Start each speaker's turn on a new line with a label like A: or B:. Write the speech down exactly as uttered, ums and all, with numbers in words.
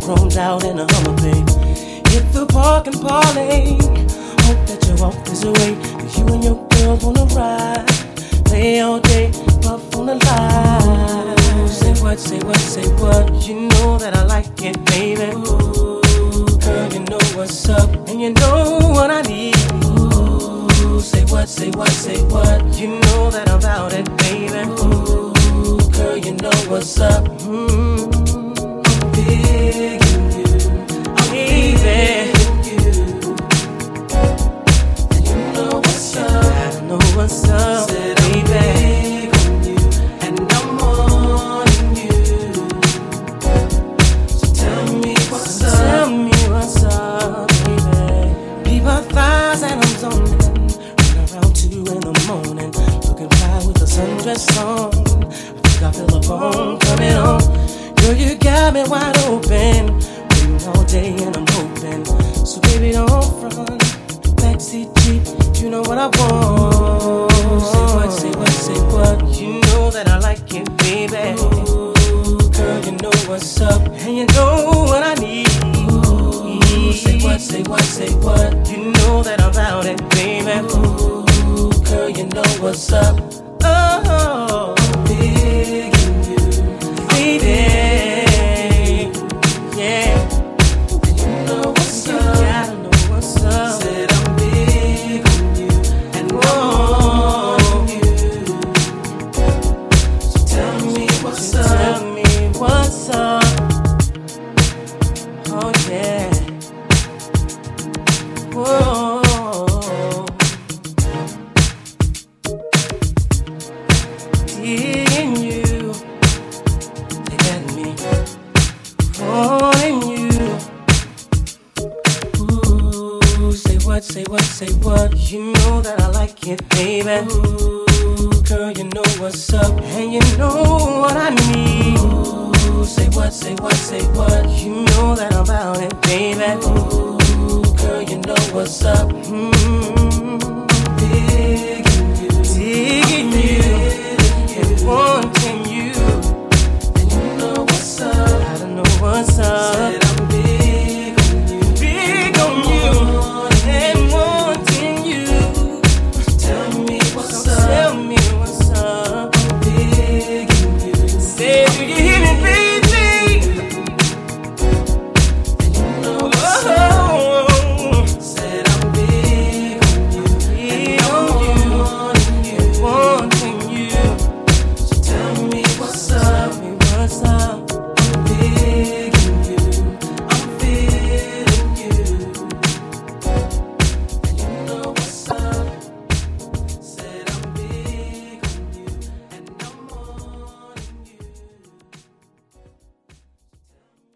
A: chromed out in a Hummer, babe. Hit the park and parlay. Hope that you walk this way. Cause you and your girl wanna ride. Play all day, puff on the line. Say what, say what, say what. You know that I like it, baby. Ooh, girl, you know what's up. And you know what I need. Ooh, say what, say what, say what. You know that I'm about it, baby. Ooh, girl, you know what's up. Mm-hmm. I'm digging you. I'm baby. What's up, said baby? I'm you, and I'm wanting you. So tell me what's up. Tell me what's up, baby. Leave our thighs and I'm zoning. Run around two in the morning, looking fly with a sundress on. I think I feel a bone coming on. Girl, you got me wide open, waiting all day and I'm hoping. So baby, don't front. Backseat Jeep, you know what I want. Say what, say what, say what. You know that I like it, baby. Ooh, girl, you know what's up, and you know what I need. Ooh, say what, say what, say what. You know that I'm about it, baby. Ooh, girl, you know what's up. Oh, I'm digging you, baby. Yeah, and you know what's up. You gotta know what's up. Said I'm big on you, and on you. So tell me what's up. Tell me what's up. Oh yeah. Whoa. Digging you, they got me wanting you. Ooh, say what, say what, say what. You know that I like it, baby. Ooh, girl, you know what's up, and you know what I need. Ooh, say what, say what, say what. You know that I'm about it, baby. Ooh, girl, you know what's up. Mm-hmm. Digging you, digging you, and wanting you. And you know what's up. I don't know what's up.